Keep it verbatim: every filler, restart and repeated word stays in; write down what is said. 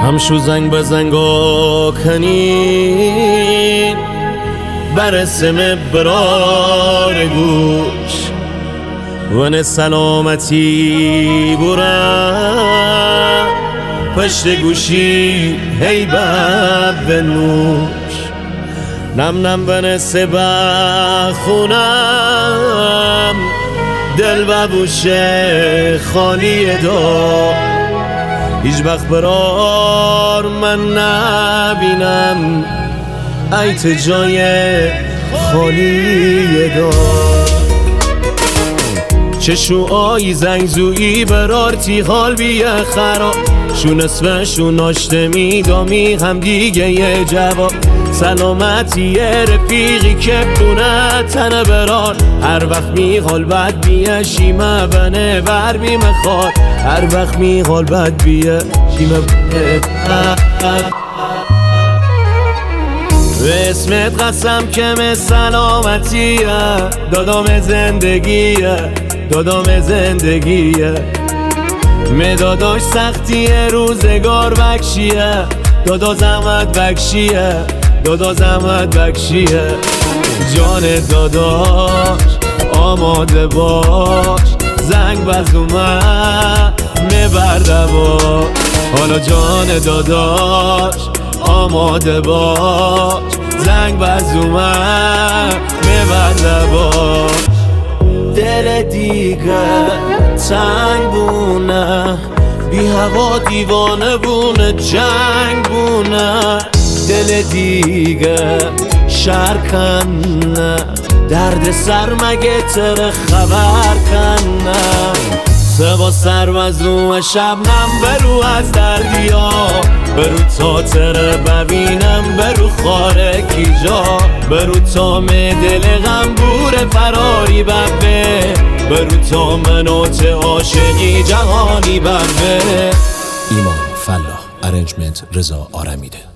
همشو زنگ به زنگ و کنی برسم برار گوش ون سلامتی برم پشت گوشی هی بب نوش نم نم بنس بخونم دل ببوشه خالی دار هیچ وقت برار من نبینم ایت جای خالی دار چشو آی زنگزویی برارتی حال بیه خراب شون اسمشون ناشته میدامی هم دیگه یه جواب سلامتی رفیقی که بونه تنه برار هر وقت میخوال بد بیه شیمه بنه بر بیمه خواد هر وقت میخوال بد بیه شیمه بنه به اسمت قسم که من سلامتیه دادام زندگیه دادام زندگیه مداداش سختیه روزگار بکشیه دادا زحمت بکشیه دادا زحمت بکشیه جان داداش آماده باش زنگ بزومه میبرده باش حالا جان داداش آماده باش زنگ بزومه میبرده باش دل دیگه تنگ بونه بی هوا دیوانه بونه جنگ بونه دل دیگه شرکنه درد سر مگه تر خبر کنه سوا سر وزو شبنم برو از دردیا برو تا تره ببینم برو خاره کی جا برو تا دل غم بور فراری ببه برو تا منوت عاشقی جهانی ببه ایمان فلاح ارنجمنت رضا آرمیده.